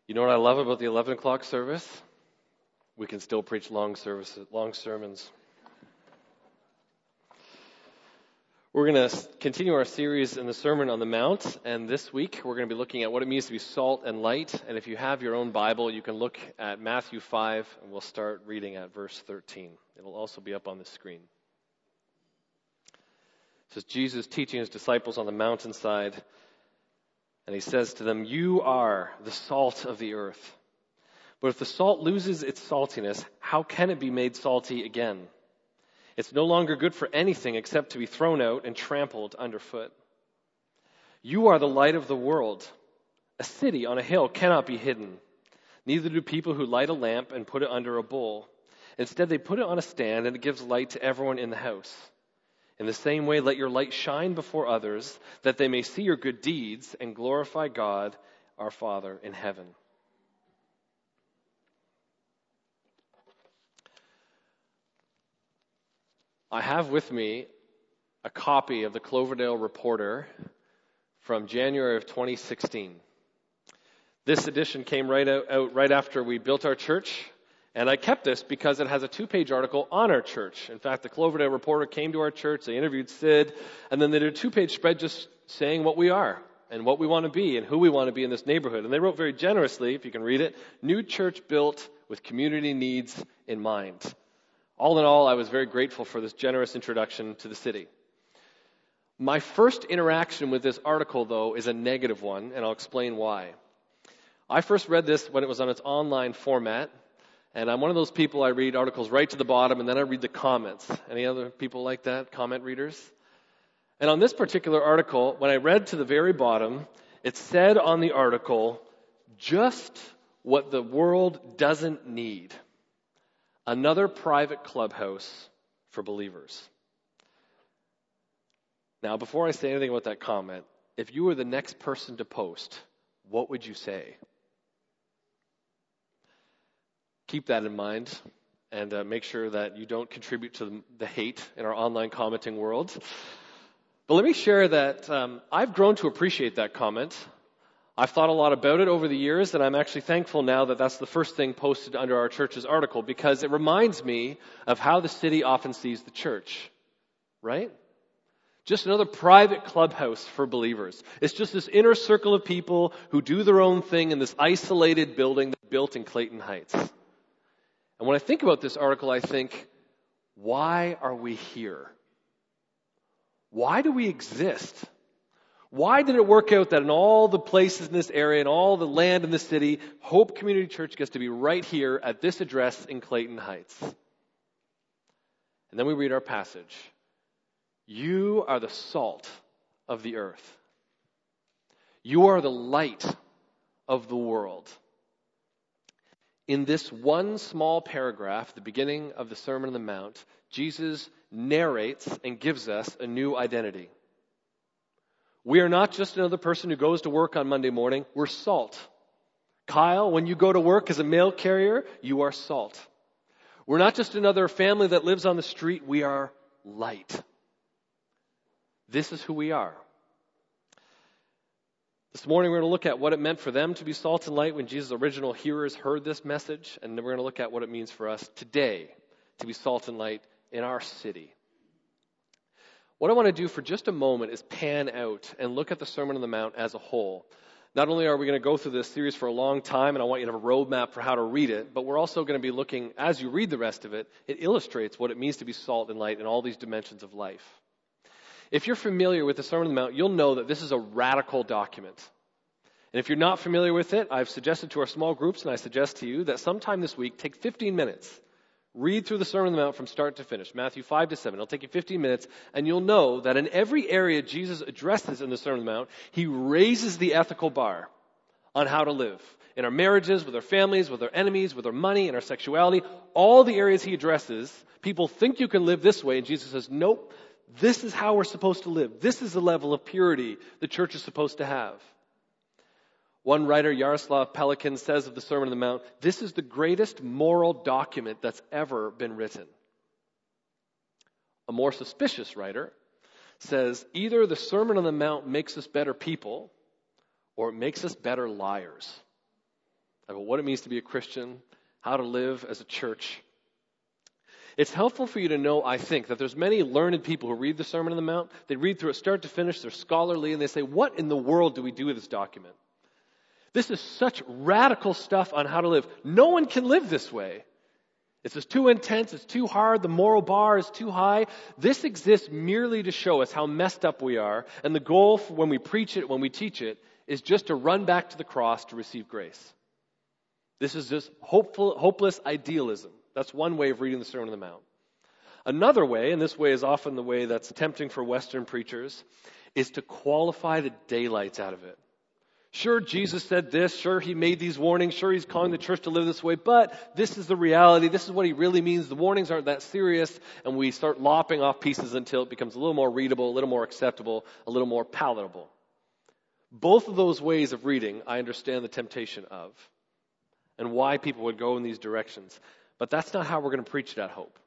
You know what I love about the 11 o'clock service? We can still preach long sermons. We're going to continue our series in the Sermon on the Mount, and this week we're going to be looking at what it means to be salt and light. And if you have your own Bible, you can look at Matthew 5, and we'll start reading at verse 13. It'll also be up on the screen. It says, Jesus teaching his disciples on the mountainside, and he says to them, "You are the salt of the earth. But if the salt loses its saltiness, how can it be made salty again? It's no longer good for anything except to be thrown out and trampled underfoot. You are the light of the world. A city on a hill cannot be hidden. Neither do people who light a lamp and put it under a bowl. Instead, they put it on a stand, and it gives light to everyone in the house. In the same way, let your light shine before others, that they may see your good deeds and glorify God, our Father in heaven." I have with me a copy of the Cloverdale Reporter from January of 2016. This edition came right after we built our church, and I kept this because it has a 2-page article on our church. In fact, the Cloverdale Reporter came to our church, they interviewed Sid, and then they did a 2-page spread just saying what we are and what we want to be and who we want to be in this neighborhood. And they wrote very generously, if you can read it, "New church built with community needs in mind." All in all, I was very grateful for this generous introduction to the city. My first interaction with this article, though, is a negative one, and I'll explain why. I first read this when it was on its online format, and I'm one of those people, I read articles right to the bottom, and then I read the comments. Any other people like that, comment readers? And on this particular article, when I read to the very bottom, it said on the article, "Just what the world doesn't need. Another private clubhouse for believers." Now, before I say anything about that comment, if you were the next person to post, what would you say? Keep that in mind, and make sure that you don't contribute to the hate in our online commenting world. But let me share that I've grown to appreciate that comment. I've thought a lot about it over the years, and I'm actually thankful now that that's the first thing posted under our church's article, because it reminds me of how the city often sees the church, right? Just another private clubhouse for believers. It's just this inner circle of people who do their own thing in this isolated building that's built in Clayton Heights. And when I think about this article, I think, why are we here? Why do we exist? Why did it work out that in all the places in this area and all the land in this city, Hope Community Church gets to be right here at this address in Clayton Heights? And then we read our passage. You are the salt of the earth. You are the light of the world. In this one small paragraph, the beginning of the Sermon on the Mount, Jesus narrates and gives us a new identity. We are not just another person who goes to work on Monday morning. We're salt. Kyle, when you go to work as a mail carrier, you are salt. We're not just another family that lives on the street. We are light. This is who we are. This morning we're going to look at what it meant for them to be salt and light when Jesus' original hearers heard this message, and then we're going to look at what it means for us today to be salt and light in our city. What I want to do for just a moment is pan out and look at the Sermon on the Mount as a whole. Not only are we going to go through this series for a long time, and I want you to have a roadmap for how to read it, but we're also going to be looking, as you read the rest of it, it illustrates what it means to be salt and light in all these dimensions of life. If you're familiar with the Sermon on the Mount, you'll know that this is a radical document. And if you're not familiar with it, I've suggested to our small groups, and I suggest to you that sometime this week, take 15 minutes. Read through the Sermon on the Mount from start to finish, Matthew 5 to 7. It'll take you 15 minutes, and you'll know that in every area Jesus addresses in the Sermon on the Mount, he raises the ethical bar on how to live. In our marriages, with our families, with our enemies, with our money, and our sexuality, all the areas he addresses, people think you can live this way, and Jesus says, nope, this is how we're supposed to live. This is the level of purity the church is supposed to have. One writer, Yaroslav Pelikan, says of the Sermon on the Mount, this is the greatest moral document that's ever been written. A more suspicious writer says, either the Sermon on the Mount makes us better people, or it makes us better liars. about what it means to be a Christian, how to live as a church. It's helpful for you to know, I think, that there's many learned people who read the Sermon on the Mount. They read through it start to finish. They're scholarly, and they say, what in the world do we do with this document? This is such radical stuff on how to live. No one can live this way. It's just too intense. It's too hard. The moral bar is too high. This exists merely to show us how messed up we are. And the goal for when we preach it, when we teach it, is just to run back to the cross to receive grace. This is just hopeless idealism. That's one way of reading the Sermon on the Mount. Another way, and this way is often the way that's tempting for Western preachers, is to qualify the daylights out of it. Sure, Jesus said this. Sure, he made these warnings. Sure, he's calling the church to live this way. But this is the reality. This is what he really means. The warnings aren't that serious. And we start lopping off pieces until it becomes a little more readable, a little more acceptable, a little more palatable. Both of those ways of reading, I understand the temptation of, and why people would go in these directions. But that's not how we're going to preach it at Hope.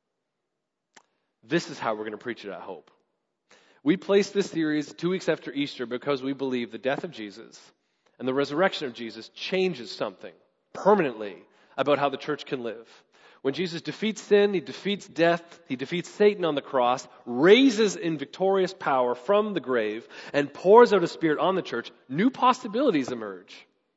This is how we're going to preach it at Hope. We placed this series 2 weeks after Easter because we believe the death of Jesus and the resurrection of Jesus changes something permanently about how the church can live. When Jesus defeats sin, he defeats death, he defeats Satan on the cross, raises in victorious power from the grave, and pours out his Spirit on the church, new possibilities emerge.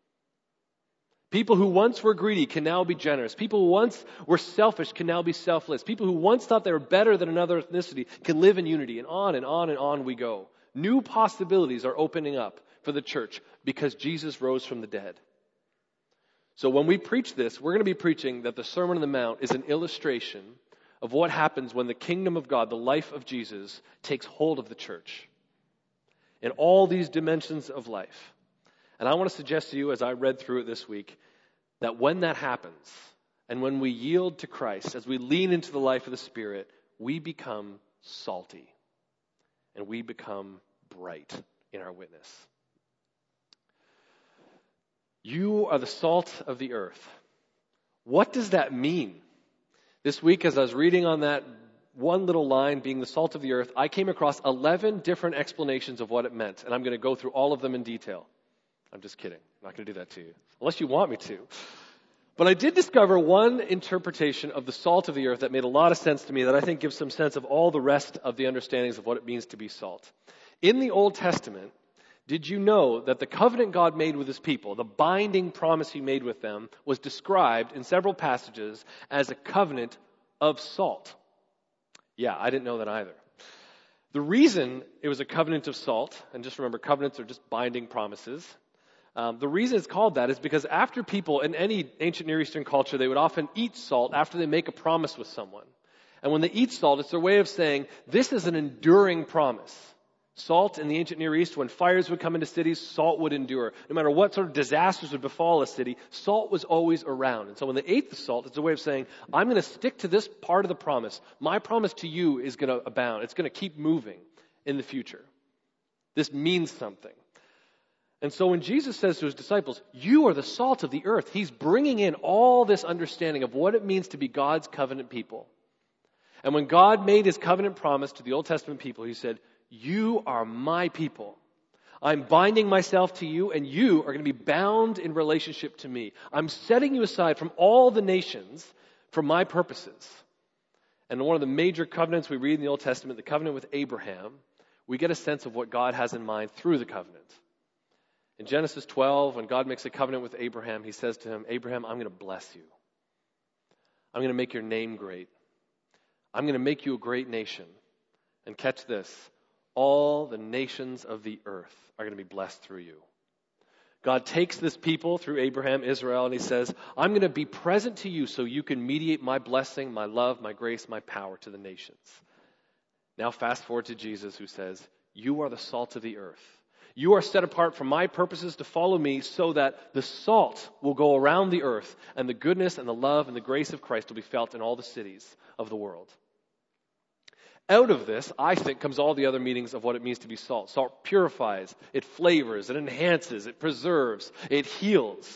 People who once were greedy can now be generous. People who once were selfish can now be selfless. People who once thought they were better than another ethnicity can live in unity. And on and on and on we go. New possibilities are opening up for the church because Jesus rose from the dead. So when we preach this, we're going to be preaching that the Sermon on the Mount is an illustration of what happens when the kingdom of God, the life of Jesus, takes hold of the church in all these dimensions of life. And I want to suggest to you, as I read through it this week, that when that happens, and when we yield to Christ, as we lean into the life of the Spirit, we become salty, and we become bright in our witness. You are the salt of the earth. What does that mean? This week, as I was reading on that one little line, being the salt of the earth, I came across 11 different explanations of what it meant, and I'm going to go through all of them in detail. I'm just kidding. I'm not going to do that to you, unless you want me to. But I did discover one interpretation of the salt of the earth that made a lot of sense to me, that I think gives some sense of all the rest of the understandings of what it means to be salt. In the Old Testament, did you know that the covenant God made with his people, the binding promise he made with them, was described in several passages as a covenant of salt? Yeah, I didn't know that either. The reason it was a covenant of salt, and just remember, covenants are just binding promises. The reason it's called that is because after people in any ancient Near Eastern culture, they would often eat salt after they make a promise with someone. And when they eat salt, it's their way of saying, this is an enduring promise. Salt in the ancient Near East, when fires would come into cities, salt would endure. No matter what sort of disasters would befall a city, salt was always around. And so when they ate the salt, it's a way of saying, I'm going to stick to this part of the promise. My promise to you is going to abound. It's going to keep moving in the future. This means something. And so when Jesus says to his disciples, you are the salt of the earth, he's bringing in all this understanding of what it means to be God's covenant people. And when God made his covenant promise to the Old Testament people, he said, you are my people. I'm binding myself to you, and you are going to be bound in relationship to me. I'm setting you aside from all the nations for my purposes. And one of the major covenants we read in the Old Testament, the covenant with Abraham, we get a sense of what God has in mind through the covenant. In Genesis 12, when God makes a covenant with Abraham, he says to him, Abraham, I'm going to bless you. I'm going to make your name great. I'm going to make you a great nation. And catch this, all the nations of the earth are going to be blessed through you. God takes this people through Abraham, Israel, and he says, I'm going to be present to you so you can mediate my blessing, my love, my grace, my power to the nations. Now fast forward to Jesus, who says, you are the salt of the earth. You are set apart for my purposes to follow me so that the salt will go around the earth and the goodness and the love and the grace of Christ will be felt in all the cities of the world. Out of this, I think, comes all the other meanings of what it means to be salt. Salt purifies, it flavors, it enhances, it preserves, it heals.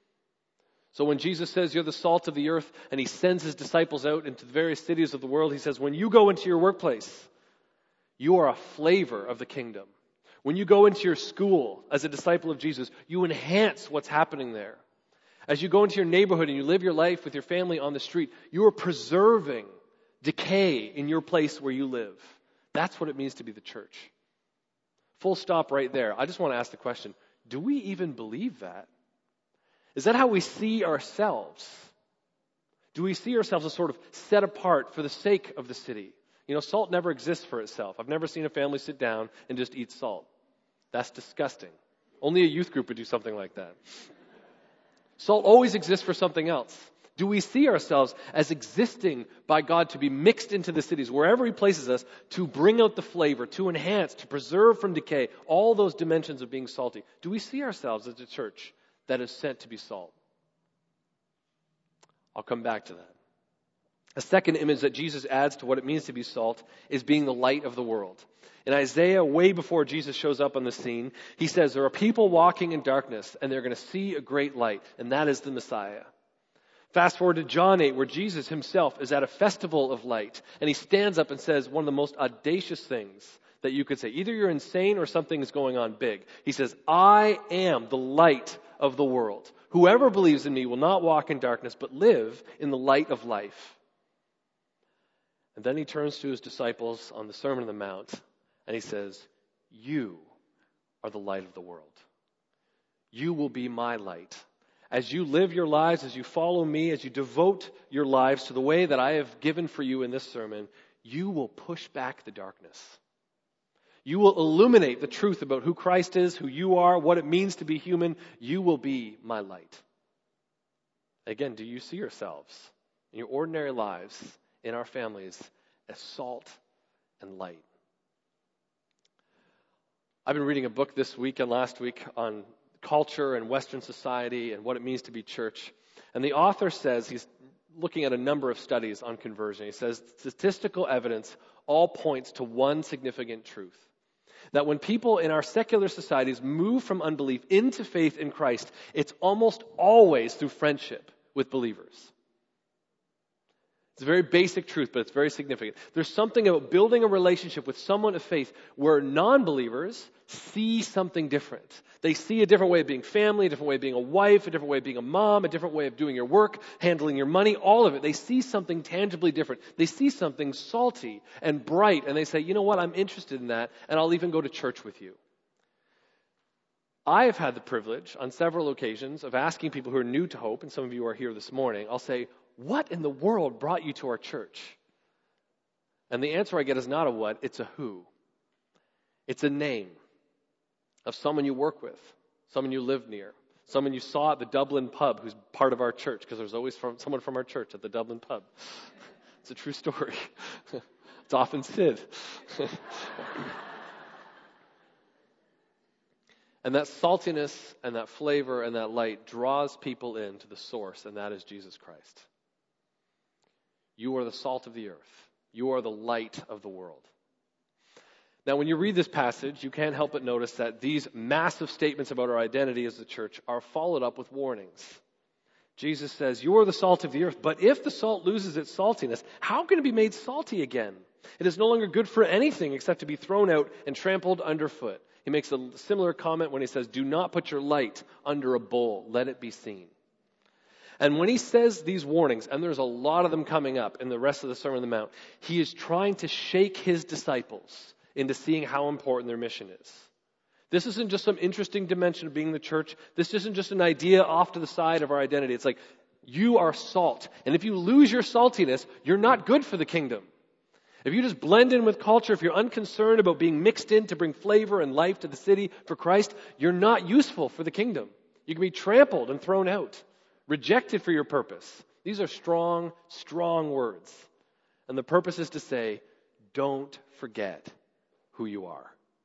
So when Jesus says you're the salt of the earth and he sends his disciples out into the various cities of the world, he says when you go into your workplace, you are a flavor of the kingdom. When you go into your school as a disciple of Jesus, you enhance what's happening there. As you go into your neighborhood and you live your life with your family on the street, you are preserving decay in your place where you live. That's what it means to be the church. Full stop right there. I just want to ask the question, do we even believe that? Is that how we see ourselves? Do we see ourselves as sort of set apart for the sake of the city? You know, salt never exists for itself. I've never seen a family sit down and just eat salt. That's disgusting. Only a youth group would do something like that. Salt always exists for something else. Do we see ourselves as existing by God to be mixed into the cities, wherever He places us, to bring out the flavor, to enhance, to preserve from decay, all those dimensions of being salty? Do we see ourselves as a church that is sent to be salt? I'll come back to that. A second image that Jesus adds to what it means to be salt is being the light of the world. In Isaiah, way before Jesus shows up on the scene, he says there are people walking in darkness and they're going to see a great light, and that is the Messiah. Fast forward to John 8, where Jesus himself is at a festival of light, and he stands up and says one of the most audacious things that you could say. Either you're insane or something is going on big. He says, I am the light of the world. Whoever believes in me will not walk in darkness, but live in the light of life. And then he turns to his disciples on the Sermon on the Mount, and he says, you are the light of the world. You will be my light. As you live your lives, as you follow me, as you devote your lives to the way that I have given for you in this sermon, you will push back the darkness. You will illuminate the truth about who Christ is, who you are, what it means to be human. You will be my light. Again, do you see yourselves in your ordinary lives, in our families, as salt and light? I've been reading a book this week and last week on culture and Western society and what it means to be church. And the author says, he's looking at a number of studies on conversion. He says, statistical evidence all points to one significant truth. That when people in our secular societies move from unbelief into faith in Christ, it's almost always through friendship with believers. It's a very basic truth, but it's very significant. There's something about building a relationship with someone of faith where non-believers see something different. They see a different way of being family, a different way of being a wife, a different way of being a mom, a different way of doing your work, handling your money, all of it. They see something tangibly different. They see something salty and bright, and they say, you know what, I'm interested in that, and I'll even go to church with you. I have had the privilege on several occasions of asking people who are new to Hope, and some of you are here this morning, I'll say, what in the world brought you to our church? And the answer I get is not a what, it's a who. It's a name of someone you work with, someone you live near, someone you saw at the Dublin pub who's part of our church, because there's always someone from our church at the Dublin pub. It's a true story. It's often Sid. And that saltiness and that flavor and that light draws people into the source, and that is Jesus Christ. You are the salt of the earth. You are the light of the world. Now, when you read this passage, you can't help but notice that these massive statements about our identity as the church are followed up with warnings. Jesus says, you are the salt of the earth, but if the salt loses its saltiness, how can it be made salty again? It is no longer good for anything except to be thrown out and trampled underfoot. He makes a similar comment when he says, do not put your light under a bowl, let it be seen. And when he says these warnings, and there's a lot of them coming up in the rest of the Sermon on the Mount, he is trying to shake his disciples into seeing how important their mission is. This isn't just some interesting dimension of being the church. This isn't just an idea off to the side of our identity. It's like, you are salt. And if you lose your saltiness, you're not good for the kingdom. If you just blend in with culture, if you're unconcerned about being mixed in to bring flavor and life to the city for Christ, you're not useful for the kingdom. You can be trampled and thrown out, rejected for your purpose. These are strong, strong words. And the purpose is to say, don't forget who you are.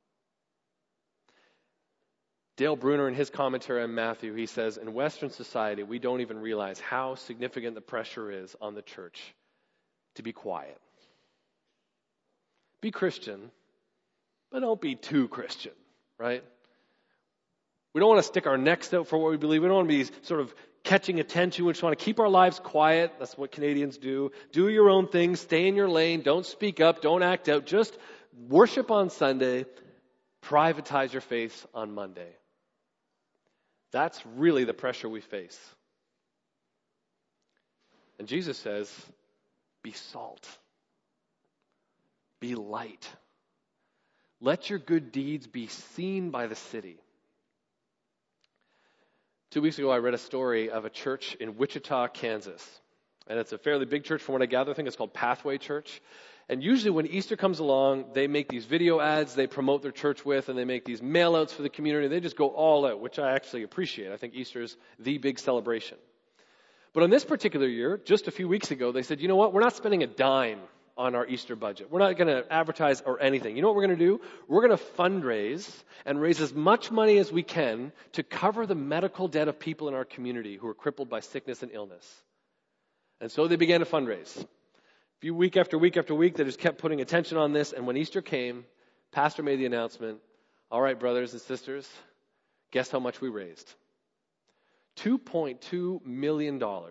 Dale Bruner, in his commentary on Matthew, he says, in Western society, we don't even realize how significant the pressure is on the church to be quiet. Be Christian, but don't be too Christian, right? We don't want to stick our necks out for what we believe. We don't want to be sort of catching attention. We just want to keep our lives quiet. That's what Canadians do. Do your own thing. Stay in your lane. Don't speak up. Don't act out. Just worship on Sunday. Privatize your faith on Monday. That's really the pressure we face. And Jesus says, be salt. Be light. Let your good deeds be seen by the city. 2 weeks ago, I read a story of a church in Wichita, Kansas. And it's a fairly big church from what I gather. I think it's called Pathway Church. And usually when Easter comes along, they make these video ads they promote their church with, and they make these mail-outs for the community. They just go all out, which I actually appreciate. I think Easter is the big celebration. But on this particular year, just a few weeks ago, they said, you know what? We're not spending a dime on our Easter budget. We're not going to advertise or anything. You know what we're going to do? We're going to fundraise and raise as much money as we can to cover the medical debt of people in our community who are crippled by sickness and illness. And so they began to fundraise. Week after week after week, they just kept putting attention on this. And when Easter came, Pastor made the announcement, all right, brothers and sisters, guess how much we raised? $2.2 million for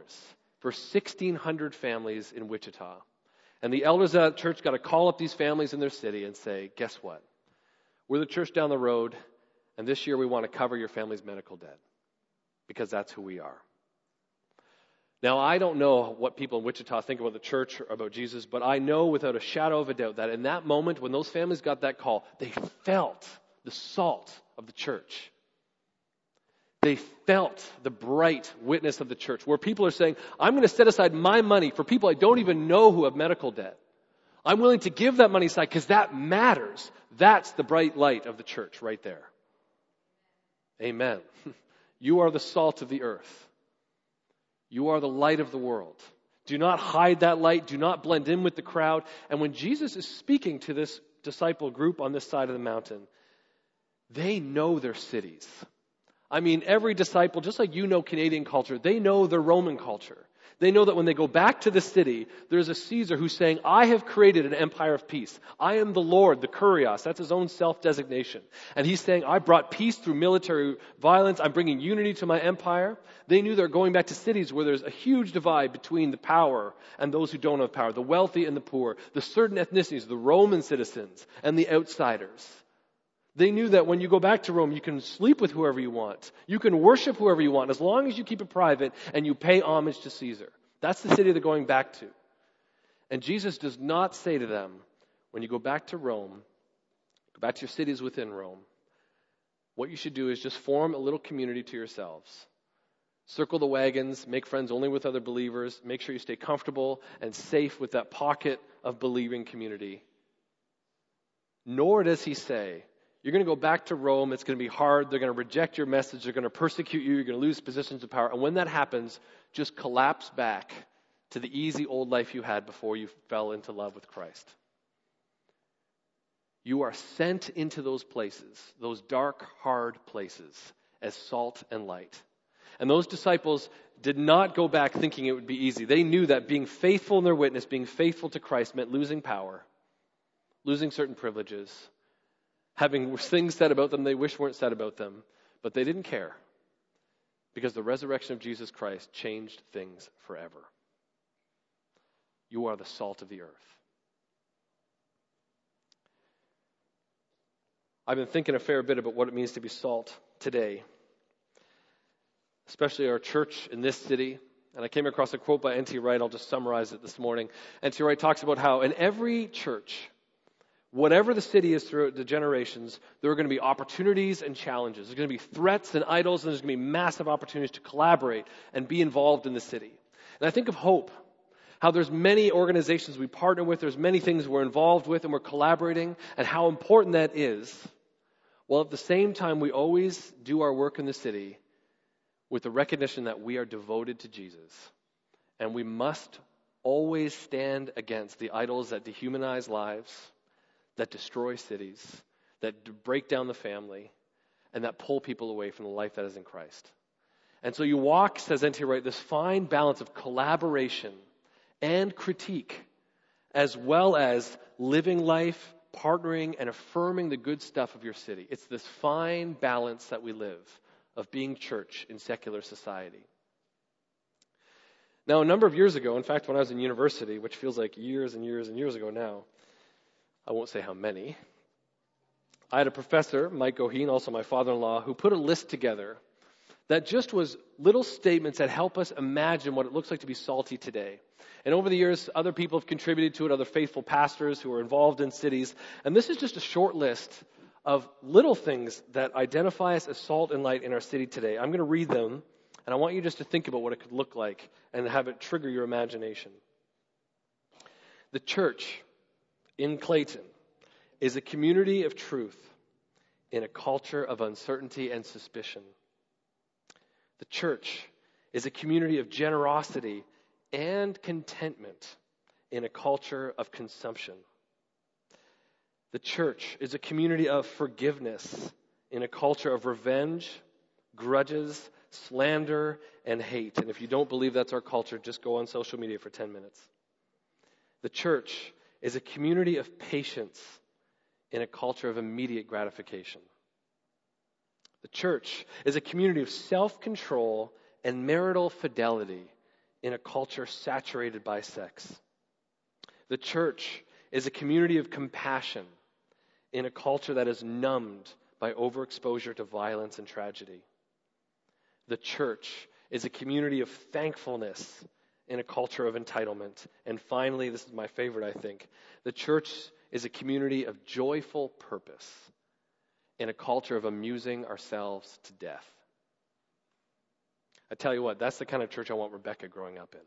1,600 families in Wichita. And the elders at that church got to call up these families in their city and say, guess what? We're the church down the road, and this year we want to cover your family's medical debt because that's who we are. Now, I don't know what people in Wichita think about the church or about Jesus, but I know without a shadow of a doubt that in that moment when those families got that call, they felt the salt of the church. They felt the bright witness of the church, where people are saying, I'm going to set aside my money for people I don't even know who have medical debt. I'm willing to give that money aside because that matters. That's the bright light of the church right there. Amen. You are the salt of the earth. You are the light of the world. Do not hide that light. Do not blend in with the crowd. And when Jesus is speaking to this disciple group on this side of the mountain, they know their cities. I mean, every disciple, just like you know Canadian culture, they know their Roman culture. They know that when they go back to the city, there's a Caesar who's saying, I have created an empire of peace. I am the Lord, the Kurios. That's his own self-designation. And he's saying, I brought peace through military violence. I'm bringing unity to my empire. They knew they're going back to cities where there's a huge divide between the power and those who don't have power, the wealthy and the poor, the certain ethnicities, the Roman citizens and the outsiders. They knew that when you go back to Rome, you can sleep with whoever you want. You can worship whoever you want, as long as you keep it private and you pay homage to Caesar. That's the city they're going back to. And Jesus does not say to them, when you go back to Rome, go back to your cities within Rome, what you should do is just form a little community to yourselves. Circle the wagons, make friends only with other believers, make sure you stay comfortable and safe with that pocket of believing community. Nor does he say, you're going to go back to Rome. It's going to be hard. They're going to reject your message. They're going to persecute you. You're going to lose positions of power. And when that happens, just collapse back to the easy old life you had before you fell into love with Christ. You are sent into those places, those dark, hard places, as salt and light. And those disciples did not go back thinking it would be easy. They knew that being faithful in their witness, being faithful to Christ, meant losing power, losing certain privileges, having things said about them they wish weren't said about them, but they didn't care because the resurrection of Jesus Christ changed things forever. You are the salt of the earth. I've been thinking a fair bit about what it means to be salt today, especially our church in this city. And I came across a quote by N.T. Wright. I'll just summarize it this morning. N.T. Wright talks about how in every church, whatever the city is throughout the generations, there are going to be opportunities and challenges. There's going to be threats and idols, and there's going to be massive opportunities to collaborate and be involved in the city. And I think of Hope, how there's many organizations we partner with, there's many things we're involved with and we're collaborating, and how important that is. While at the same time, we always do our work in the city with the recognition that we are devoted to Jesus. And we must always stand against the idols that dehumanize lives, that destroy cities, that break down the family, and that pull people away from the life that is in Christ. And so you walk, says N.T. Wright, this fine balance of collaboration and critique, as well as living life, partnering, and affirming the good stuff of your city. It's this fine balance that we live of being church in secular society. Now, a number of years ago, in fact, when I was in university, which feels like years and years and years ago now, I won't say how many, I had a professor, Mike Goheen, also my father-in-law, who put a list together that just was little statements that help us imagine what it looks like to be salty today. And over the years, other people have contributed to it, other faithful pastors who are involved in cities. And this is just a short list of little things that identify us as salt and light in our city today. I'm going to read them, and I want you just to think about what it could look like and have it trigger your imagination. The church in Clayton is a community of truth in a culture of uncertainty and suspicion. The church is a community of generosity and contentment in a culture of consumption. The church is a community of forgiveness in a culture of revenge, grudges, slander, and hate. And if you don't believe that's our culture, just go on social media for 10 minutes. The church is a community of patience in a culture of immediate gratification. The church is a community of self-control and marital fidelity in a culture saturated by sex. The church is a community of compassion in a culture that is numbed by overexposure to violence and tragedy. The church is a community of thankfulness in a culture of entitlement. And finally, this is my favorite, I think. The church is a community of joyful purpose in a culture of amusing ourselves to death. I tell you what, that's the kind of church I want Rebecca growing up in.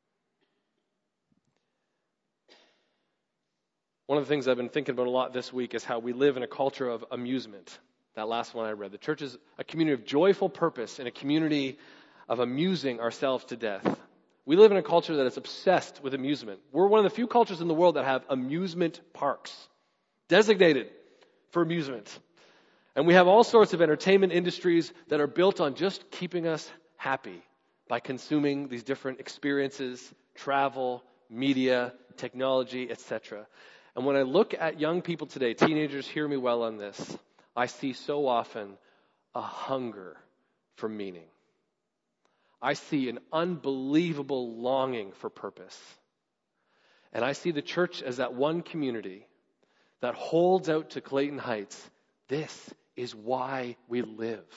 One of the things I've been thinking about a lot this week is how we live in a culture of amusement. That last one I read. The church is a community of joyful purpose in a community of amusing ourselves to death. We live in a culture that is obsessed with amusement. We're one of the few cultures in the world that have amusement parks designated for amusement. And we have all sorts of entertainment industries that are built on just keeping us happy by consuming these different experiences, travel, media, technology, etc. And when I look at young people today, teenagers, hear me well on this, I see so often a hunger for meaning. I see an unbelievable longing for purpose. And I see the church as that one community that holds out to Clayton Heights. This is why we live.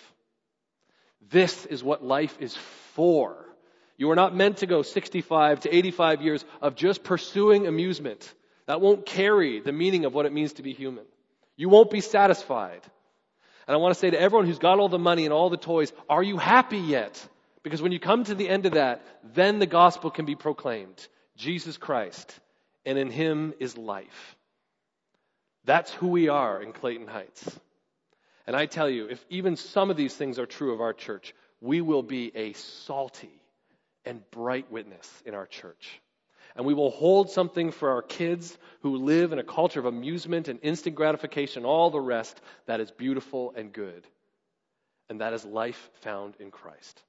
This is what life is for. You are not meant to go 65 to 85 years of just pursuing amusement. That won't carry the meaning of what it means to be human. You won't be satisfied. And I want to say to everyone who's got all the money and all the toys, are you happy yet? Because when you come to the end of that, then the gospel can be proclaimed. Jesus Christ, and in Him is life. That's who we are in Clayton Heights. And I tell you, if even some of these things are true of our church, we will be a salty and bright witness in our church. And we will hold something for our kids who live in a culture of amusement and instant gratification, all the rest that is beautiful and good. And that is life found in Christ.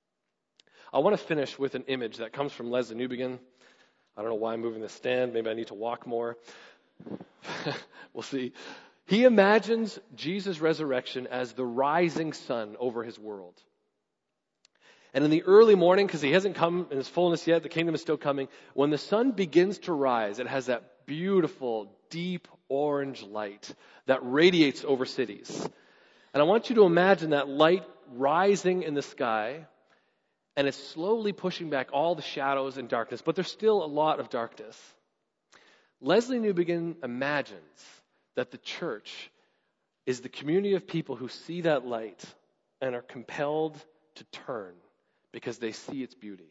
I want to finish with an image that comes from Leslie Newbegin. I don't know why I'm moving the stand. Maybe I need to walk more. We'll see. He imagines Jesus' resurrection as the rising sun over his world. And in the early morning, because he hasn't come in his fullness yet, the kingdom is still coming. When the sun begins to rise, it has that beautiful, deep orange light that radiates over cities. And I want you to imagine that light rising in the sky, and it's slowly pushing back all the shadows and darkness, but there's still a lot of darkness. Leslie Newbegin imagines that the church is the community of people who see that light and are compelled to turn because they see its beauty.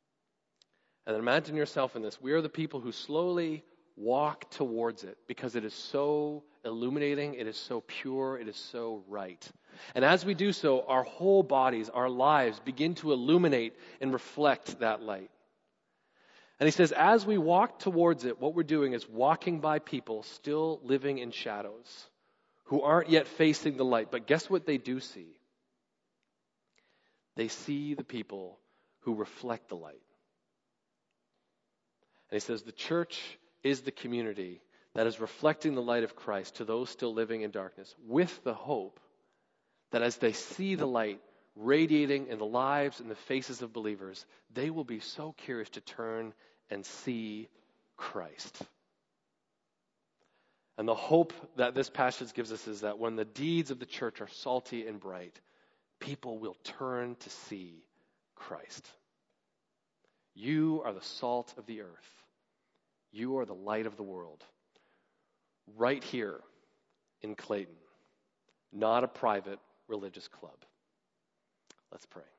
And imagine yourself in this. We are the people who slowly walk towards it because it is so illuminating, it is so pure, it is so right. And as we do so, our whole bodies, our lives begin to illuminate and reflect that light. And he says, as we walk towards it, what we're doing is walking by people still living in shadows who aren't yet facing the light. But guess what they do see? They see the people who reflect the light. And he says, the church is the community that is reflecting the light of Christ to those still living in darkness, with the hope that as they see the light radiating in the lives and the faces of believers, they will be so curious to turn and see Christ. And the hope that this passage gives us is that when the deeds of the church are salty and bright, people will turn to see Christ. You are the salt of the earth. You are the light of the world. Right here in Clayton, not a private religious club. Let's pray.